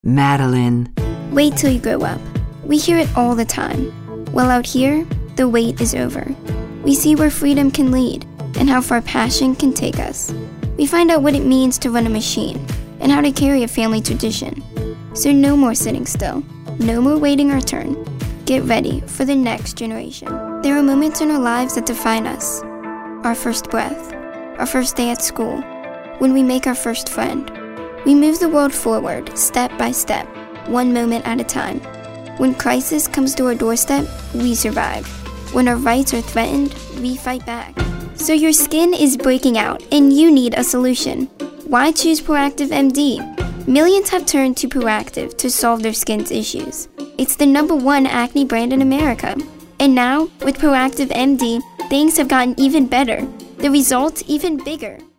Madeline. Wait till you grow up. We hear it all the time. Well, out here, the wait is over. We see where freedom can lead and how far passion can take us. We find out what it means to run a machine and how to carry a family tradition. So no more sitting still. No more waiting our turn. Get ready for the next generation. There are moments in our lives that define us. Our first breath, our first day at school, when we make our first friend. We move the world forward, step by step, one moment at a time. When crisis comes to our doorstep, we survive. When our rights are threatened, we fight back. So your skin is breaking out, and you need a solution. Why choose Proactiv MD? Millions have turned to Proactiv to solve their skin's issues. It's the #1 acne brand in America. And now, with Proactiv MD, things have gotten even better. The results even bigger.